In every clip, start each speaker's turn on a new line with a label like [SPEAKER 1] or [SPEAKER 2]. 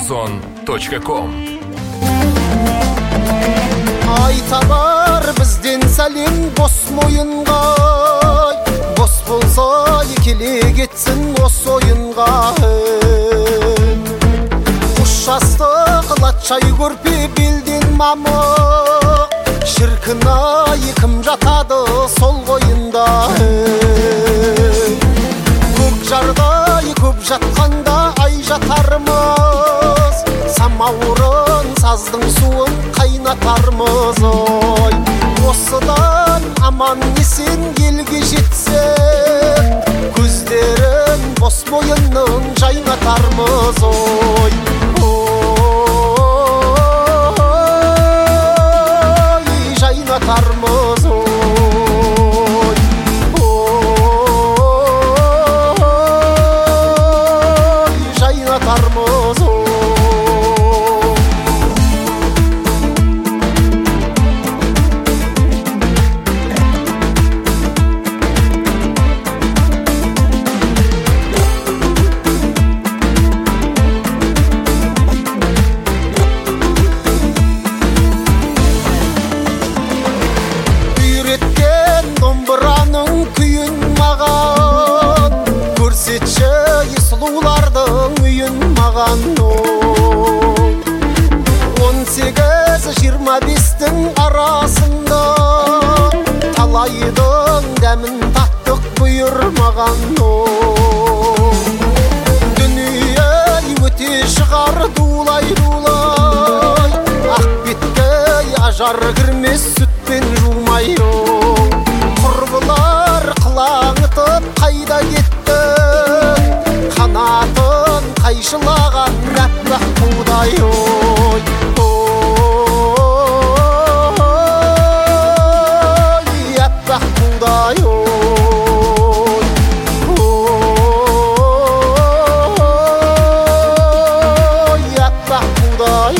[SPEAKER 1] Kemuzon.com.
[SPEAKER 2] Айта бар бізден сәлем бос мойынға, бос болса келе кетсін осы ойынға. Құш жастық латшай көрпе белден мамық, шіркін-ай кім жатады сол қойында. Көк жардай көп жатқанда ай жатармыз, самаурын саздың суын қайнатармыз. Ой, осыдан аман есен елге жетсек, көздерін бос мойынның жайнатармыз. Ой, ой, жайнатармыз. Ой, жайнатармыз. Күйін маған көрсетші, сұлулардың үйін маған. 18-25-тің арасында талайдың дәмін таттық бұйырмаған. Дүние өте шығар дулай-дулай, ақ бетке ажар кірмес сүтпен жумай. Құрбылар қылаңытып қайда кетті, қанатын қайшылаған әппақ қудай. Ой, ой, әппақ қудай. Ой, ой, әппақ қудай.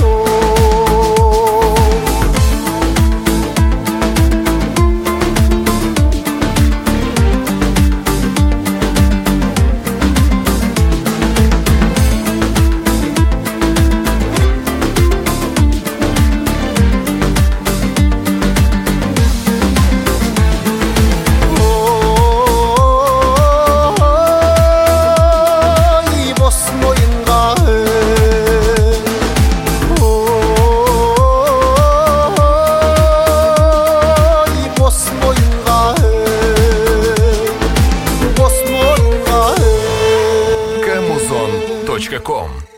[SPEAKER 1] Kemuzon.com